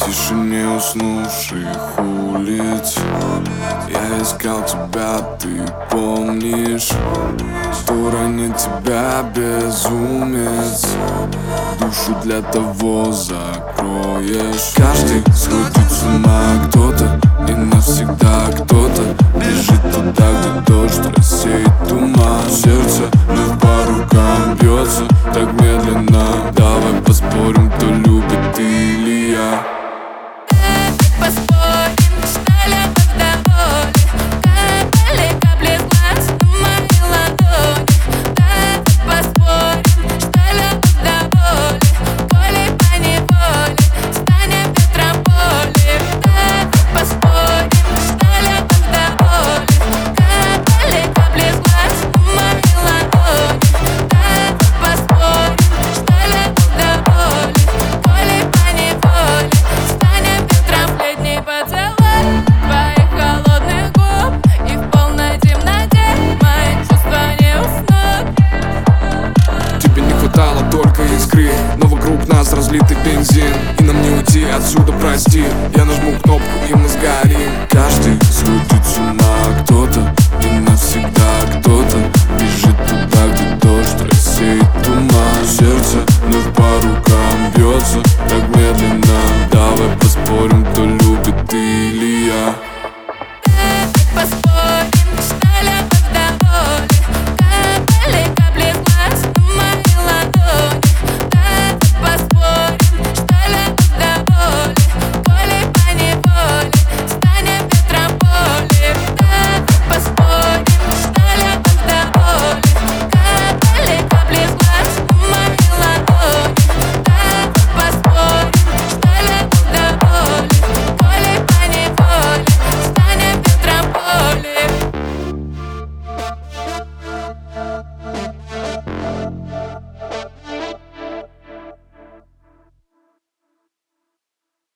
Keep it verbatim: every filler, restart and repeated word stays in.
тишине уснувших улиц я искал тебя, ты помнишь? Кто ранит тебя, безумец? Душу для того закроешь. Каждый сходит с ума, кто-то и навсегда, кто-то бежит туда, где дождь рассеет туман. Сердце вновь по рукам бьется так медленно. Давай поспорим, кто любит, ты или я. Поспорим, что любовь до боли. Капали капли глаз на моей ладони. Давай поспорим, что любовь до боли. Волей по неволе станет метрополией. Давай поспорим, что любовь до боли. Капали капли глаз на моей ладони. Давай поспорим, что любовь до боли. Волей по неволе станет метрополией. Поцелуй твоих холодных губ, и в полной темноте мои чувства не уснут. Тебе не хватало только искры, но вокруг нас разлитый бензин. И нам не уйти отсюда, прости. Я нажму кнопку, и мы сгорим. Каждый сходит с ума, кто-то и навсегда, кто-то бежит туда, где дождь рассеет туман. Сердце вновь по рукам бьется